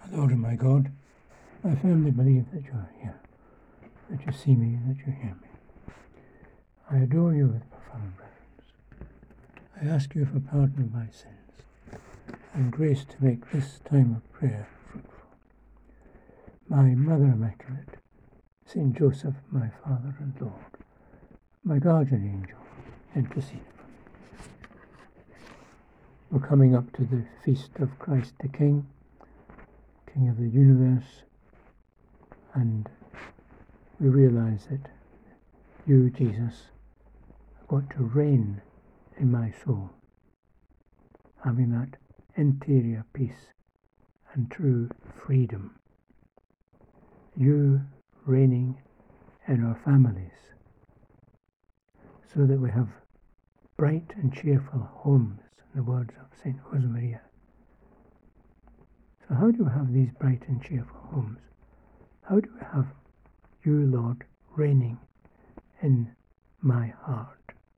Lord my God, I firmly believe that you are here, that you see me, that you hear me. I adore you with profound reverence. I ask you for pardon of my sins and grace to make this time of prayer fruitful. My Mother Immaculate, Saint Joseph, my Father and Lord, my guardian angel, intercede for me. We're coming up to the feast of Christ the King, King of the universe, and we realize that you, Jesus, have got to reign in my soul, having that interior peace and true freedom. You reigning in our families, so that we have bright and cheerful homes, in the words of St. Josemaria. So how do we have these bright and cheerful homes? How do we have you, Lord, reigning in my heart?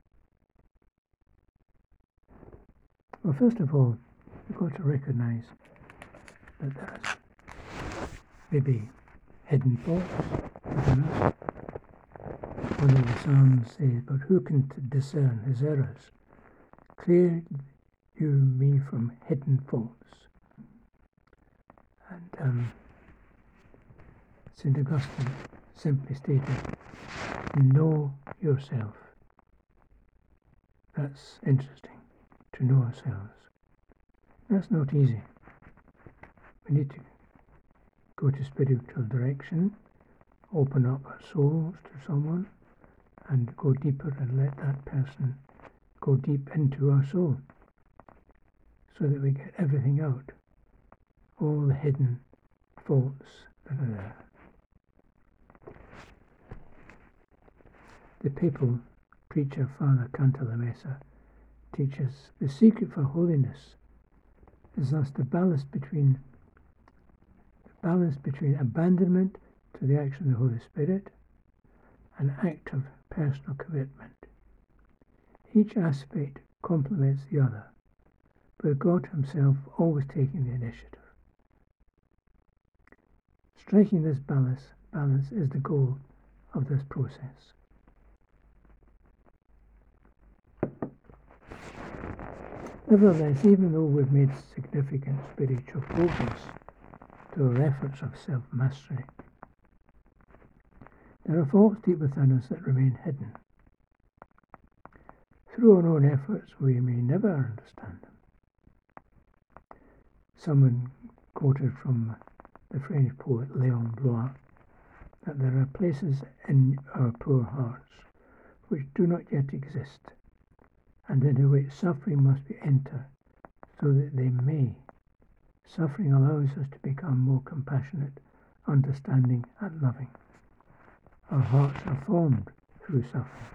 Well, first of all, we've got to recognize that there is maybe hidden thoughts within us. One of the Psalms says, but who can discern his errors? Clear you me from hidden faults. And St. Augustine simply stated, know yourself. That's interesting, to know ourselves. That's not easy. We need to go to spiritual direction, open up our souls to someone, and go deeper and let that person go deep into our soul, so that we get everything out, all the hidden faults that are there. The papal preacher, Father Cantalamessa, teaches the secret for holiness is thus the balance between abandonment to the action of the Holy Spirit and active personal commitment. Each aspect complements the other, with God himself always taking the initiative. Striking this balance is the goal of this process. Nevertheless, even though we've made significant spiritual progress through our efforts of self-mastery, there are faults deep within us that remain hidden. Through our own efforts, we may never understand them. Someone quoted from the French poet Léon Blois that there are places in our poor hearts which do not yet exist, and into which suffering must be entered so that they may. Suffering allows us to become more compassionate, understanding, and loving. Our hearts are formed through suffering.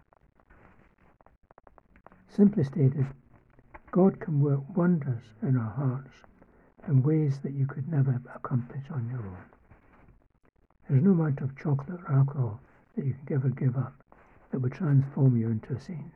Simply stated, God can work wonders in our hearts in ways that you could never accomplish on your own. There's no amount of chocolate or alcohol that you can ever give up that would transform you into a saint.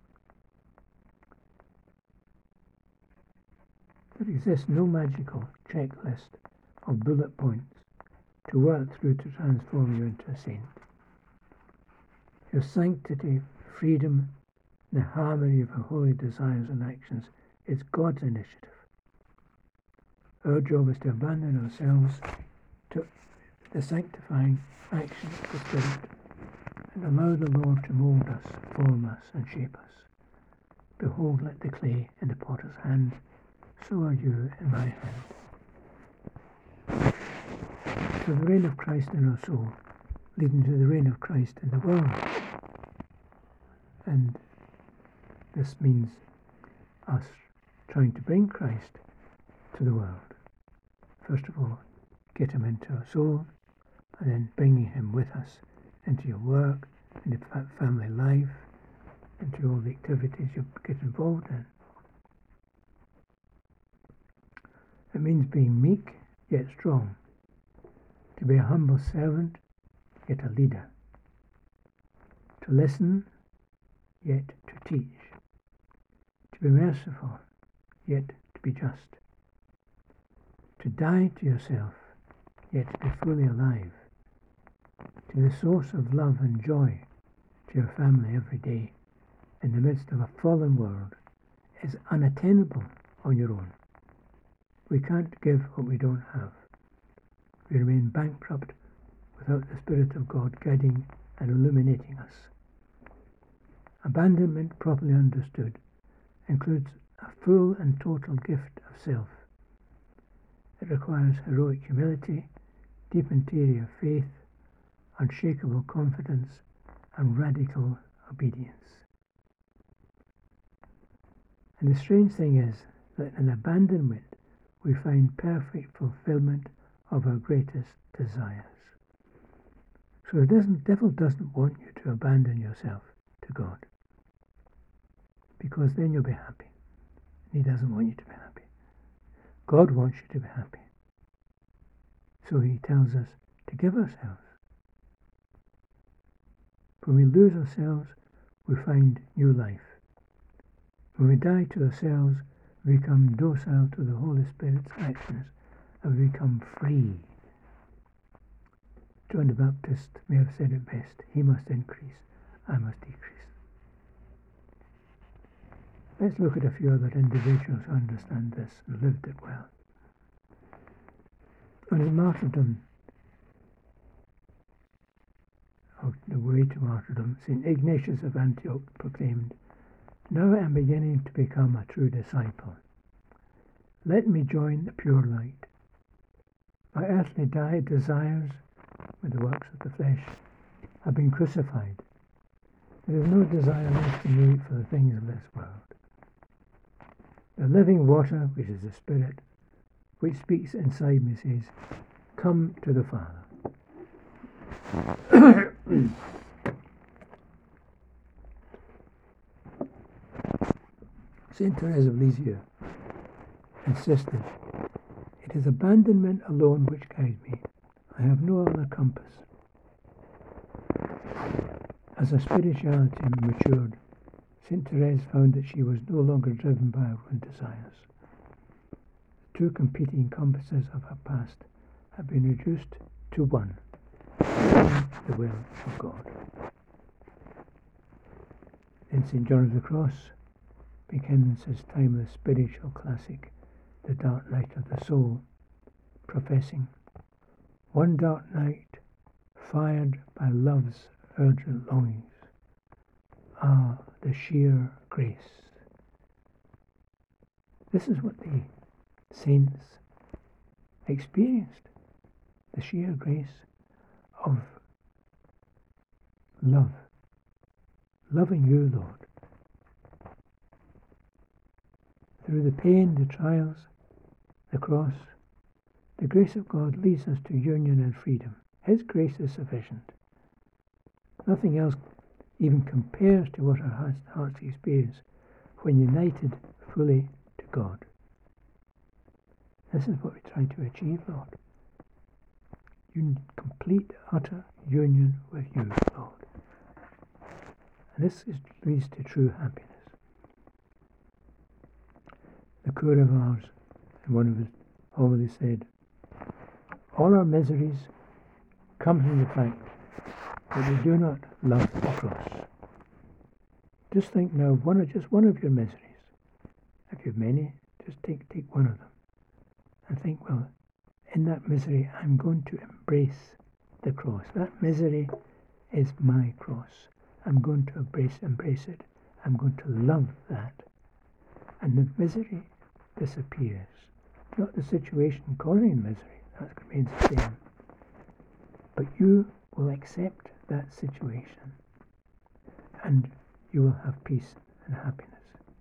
There exists no magical checklist of bullet points to work through to transform you into a saint. Your sanctity, freedom, the harmony of your holy desires and actions is God's initiative. Our job is to abandon ourselves to the sanctifying action of the Spirit and allow the Lord to mould us, form us, and shape us. Behold, like the clay in the potter's hand, so are you in my hand. So the reign of Christ in our soul, leading to the reign of Christ in the world. And this means us trying to bring Christ to the world. First of all, get him into our soul, and then bringing him with us into your work, into family life, into all the activities you get involved in. It means being meek yet strong, to be a humble servant yet a leader, to listen yet to teach, to be merciful yet to be just, to die to yourself yet to be fully alive, to be the source of love and joy to your family every day in the midst of a fallen world, is unattainable on your own. We can't give what we don't have. We remain bankrupt without the Spirit of God guiding and illuminating us. Abandonment, properly understood, includes a full and total gift of self. It requires heroic humility, deep interior faith, unshakable confidence, and radical obedience. And the strange thing is that in abandonment we find perfect fulfillment of our greatest desires. So the devil doesn't want you to abandon yourself to God, because then you'll be happy. He doesn't want you to be happy. God wants you to be happy. So he tells us to give ourselves. When we lose ourselves, we find new life. When we die to ourselves, we become docile to the Holy Spirit's actions and we become free. John the Baptist may have said it best: he must increase, I must decrease. Let's look at a few other individuals who understand this and lived it well. On his martyrdom, or the way to martyrdom, St. Ignatius of Antioch proclaimed, "Now I am beginning to become a true disciple. Let me join the pure light. My earthly desires, with the works of the flesh, have been crucified. There is no desire left in me for the things of this world. The living water, which is the Spirit, which speaks inside me, says, 'Come to the Father.'" Saint Therese of Lisieux insisted, "It is abandonment alone which guides me. I have no other compass." As her spirituality matured, Saint Therese found that she was no longer driven by her own desires. The two competing compasses of her past had been reduced to one: the will of God. Then St. John of the Cross begins his timeless spiritual classic, The Dark Night of the Soul, professing, "One dark night, fired by love's urgent longings. Ah, the sheer grace." This is what the saints experienced, the sheer grace of love, loving you, Lord. Through the pain, the trials, the cross, the grace of God leads us to union and freedom. His grace is sufficient. Nothing else even compares to what our hearts experience when united fully to God. This is what we try to achieve, Lord. Complete, utter union with you, Lord. And this leads to true happiness. The Cure of Ars, in one of his homilies, said, "All our miseries come from the fact that we do not love the cross." Just think now, just one of your miseries. If you have many, just take one of them and think, well, in that misery, I'm going to embrace the cross. That misery is my cross. I'm going to embrace it. I'm going to love that. And the misery disappears. Not the situation causing misery, that remains the same. But you will accept that situation and you will have peace and happiness.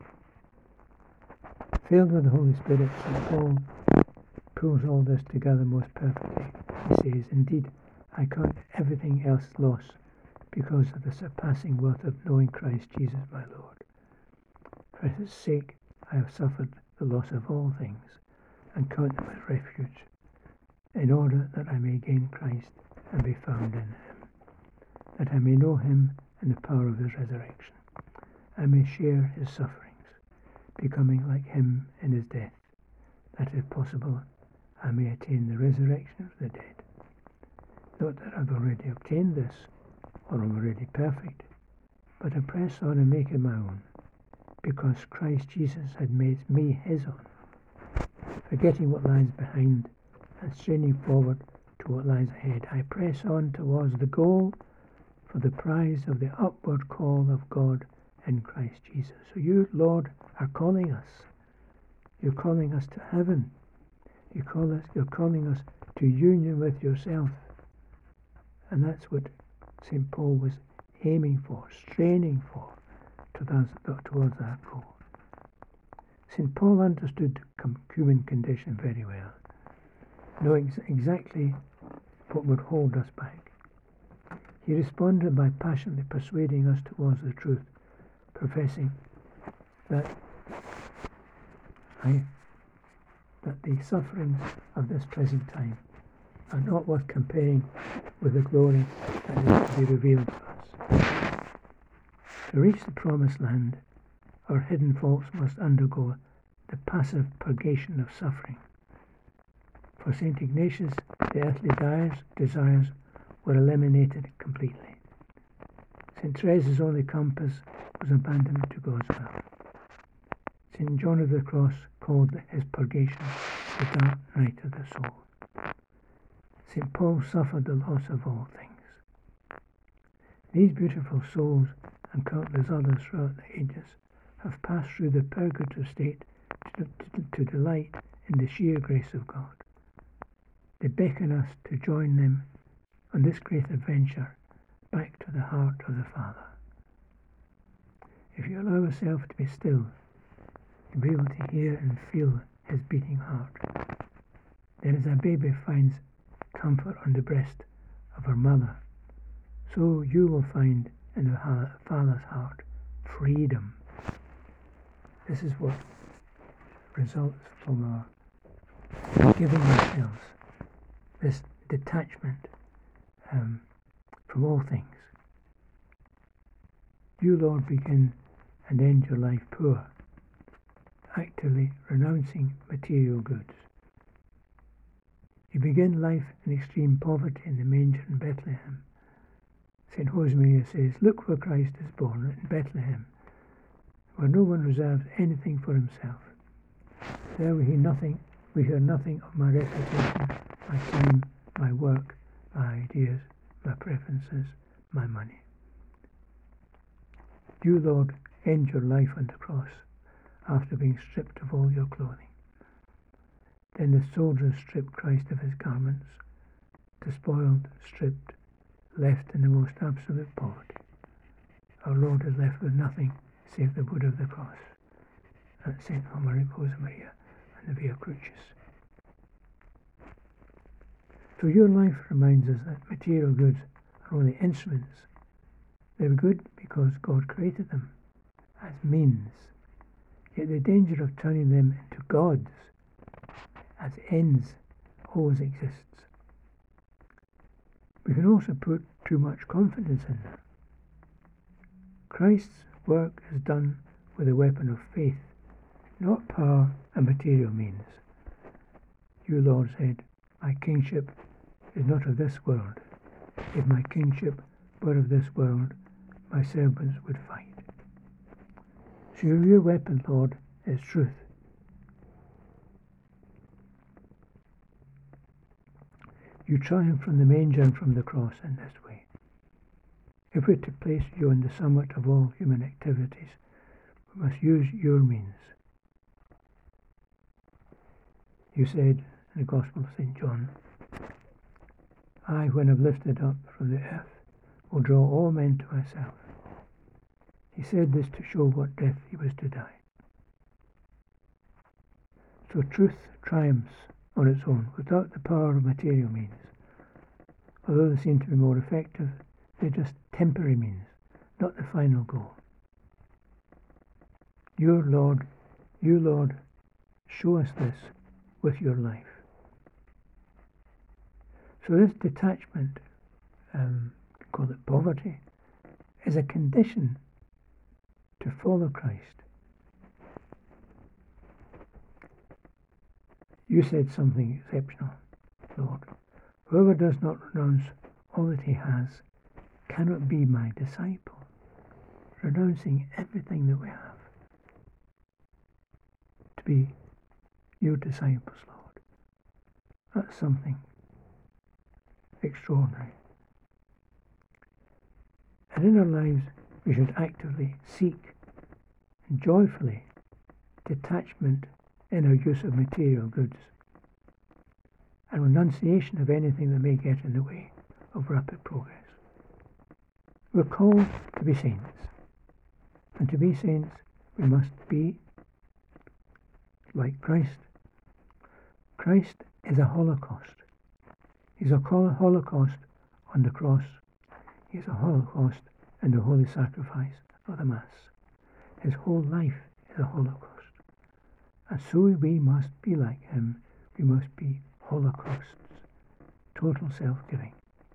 Filled with the Holy Spirit, St. Paul pulls all this together most perfectly. He says, "Indeed, I count everything else loss because of the surpassing worth of knowing Christ Jesus my Lord. For his sake I have suffered the loss of all things, and count them as refuge, in order that I may gain Christ and be found in him, that I may know him in the power of his resurrection. I may share his sufferings, becoming like him in his death, that if possible I may attain the resurrection of the dead." not that I've already obtained this, or I'm already perfect, but I press on and make it my own, because Christ Jesus had made me his own. Forgetting what lies behind and straining forward to what lies ahead, I press on towards the goal for the prize of the upward call of God in Christ Jesus. So you, Lord, are calling us. You're calling us to heaven. You're calling us to union with yourself. And that's what St. Paul was aiming for, straining for, towards that goal. St. Paul understood the human condition very well, knowing exactly what would hold us back. He responded by passionately persuading us towards the truth, professing that the sufferings of this present time are not worth comparing with the glory that is to be revealed to us. To reach the promised land, our hidden faults must undergo the passive purgation of suffering. For St. Ignatius, the earthly desires were eliminated completely. St. Therese's only compass was abandoned to God's will. St. John of the Cross called his purgation the dark night of the soul. St. Paul suffered the loss of all things. These beautiful souls and countless others throughout the ages have passed through the purgative state to delight in the sheer grace of God. They beckon us to join them on this great adventure back to the heart of the Father. If you allow yourself to be still, you'll be able to hear and feel his beating heart. Then as a baby finds comfort on the breast of her mother, so you will find in the Father's heart freedom. This is what results from our giving ourselves, this detachment from all things. You, Lord, begin and end your life poor, actively renouncing material goods. You begin life in extreme poverty in the manger in Bethlehem. St. Josemaria says, "Look where Christ is born, in Bethlehem, where no one reserves anything for himself. There we hear nothing of my reputation, my time, my work, my ideas, my preferences, my money." You, Lord, end your life on the cross after being stripped of all your clothing. Then the soldiers stripped Christ of his garments, despoiled, stripped, left in the most absolute poverty. Our Lord is left with nothing save the wood of the cross. That's St. Josemaria and the Via Crucis. So your life reminds us that material goods are only instruments. They're good because God created them as means. Yet the danger of turning them into gods as ends always exists. We can also put too much confidence in them. Christ's work is done with a weapon of faith, not power and material means. You, Lord, said, "My kingship is not of this world. If my kingship were of this world, my servants would fight." So your weapon, Lord, is truth. You triumph from the manger and from the cross in this way. If we're to place you on the summit of all human activities, we must use your means. You said in the Gospel of St. John, "I, when I've lifted up from the earth, will draw all men to myself." He said this to show what death he was to die. So truth triumphs on its own, without the power of material means. Although they seem to be more effective, they're just temporary means, not the final goal. You, Lord, show us this with your life. So this detachment, call it poverty, is a condition to follow Christ. You said something exceptional, Lord. Whoever does not renounce all that he has, cannot be my disciple. Renouncing everything that we have to be your disciples, Lord. That's something extraordinary. And in our lives, we should actively seek and joyfully detachment in our use of material goods and renunciation of anything that may get in the way of rapid progress. We're called to be saints. And to be saints, we must be like Christ. Christ is a Holocaust. He's a Holocaust on the cross. He's a Holocaust in the holy sacrifice of the Mass. His whole life is a Holocaust. And so we must be like him. We must be holocausts. Total self-giving.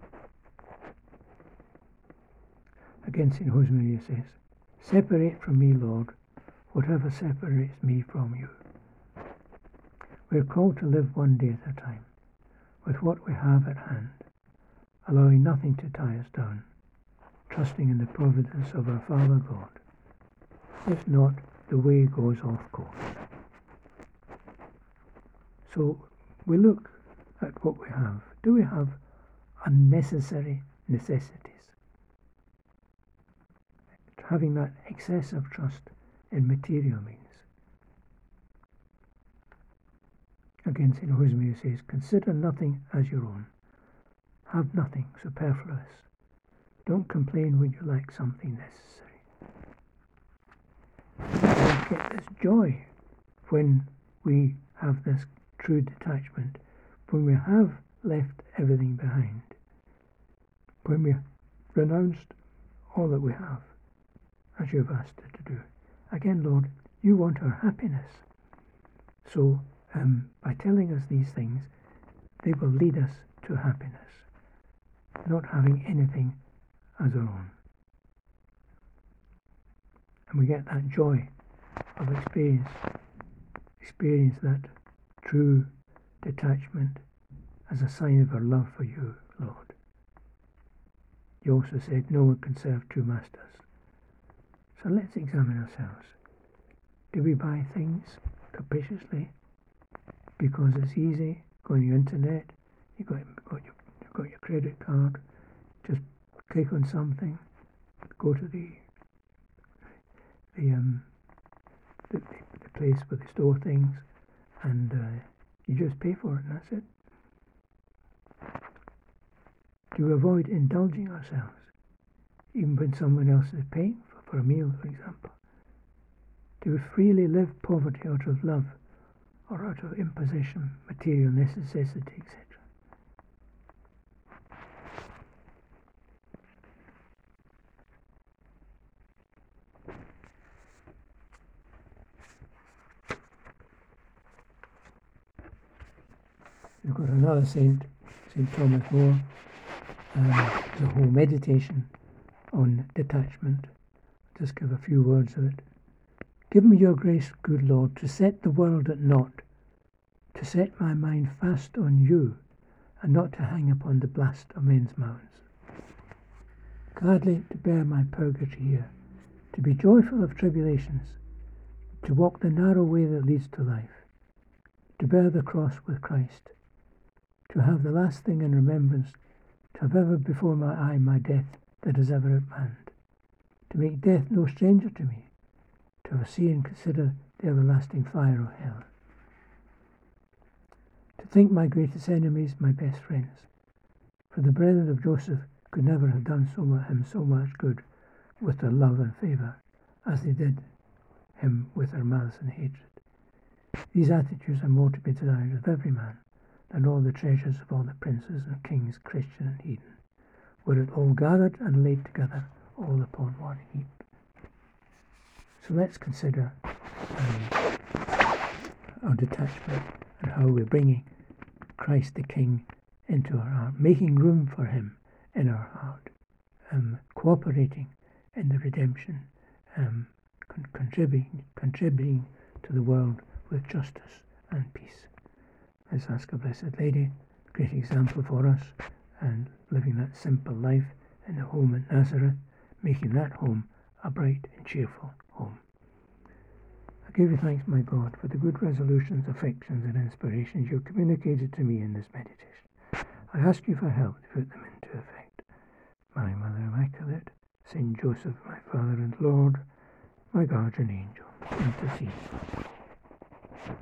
Again, St. Josemaria says, "Separate from me, Lord, whatever separates me from you." We are called to live one day at a time, with what we have at hand, allowing nothing to tie us down, trusting in the providence of our Father God. If not, the way goes off course. So we look at what we have. Do we have unnecessary necessities? Having that excessive trust in material means. Again, St. Josemaria says, "Consider nothing as your own. Have nothing superfluous. Don't complain when you lack something necessary." We get this joy when we have this true detachment, when we have left everything behind, when we renounced all that we have, as you have asked us to do. Again, Lord, you want our happiness. So, by telling us these things, they will lead us to happiness, not having anything as our own. And we get that joy of experience that true detachment as a sign of our love for you, Lord. You also said no one can serve two masters. So let's examine ourselves. Do we buy things capriciously because it's easy? Go on your internet, you've got your credit card, just click on something, go to the place where they store things, and you just pay for it, and that's it. Do we avoid indulging ourselves, even when someone else is paying for a meal, for example? Do we freely live poverty out of love or out of imposition, material necessity, etc.? We've got another saint, St. Thomas More, the whole meditation on detachment. Just give a few words of it. "Give me your grace, good Lord, to set the world at naught, to set my mind fast on you, and not to hang upon the blast of men's mouths. Gladly to bear my purgatory here, to be joyful of tribulations, to walk the narrow way that leads to life, to bear the cross with Christ, to have the last thing in remembrance, to have ever before my eye my death that is ever at hand, to make death no stranger to me, to foresee and consider the everlasting fire of hell, to think my greatest enemies my best friends, for the brethren of Joseph could never have done him so much good with their love and favour as they did him with their malice and hatred. These attitudes are more to be desired of every man than all the treasures of all the princes and kings, Christian and heathen, were it all gathered and laid together all upon one heap." So let's consider our detachment and how we're bringing Christ the King into our heart, making room for him in our heart, cooperating in the redemption, contributing to the world with justice and peace. Let's ask our Blessed Lady, great example for us, and living that simple life in the home at Nazareth, making that home a bright and cheerful home. I give you thanks, my God, for the good resolutions, affections, and inspirations you have communicated to me in this meditation. I ask you for help to put them into effect. My Mother Immaculate, Saint Joseph, my Father and Lord, my guardian angel, intercede.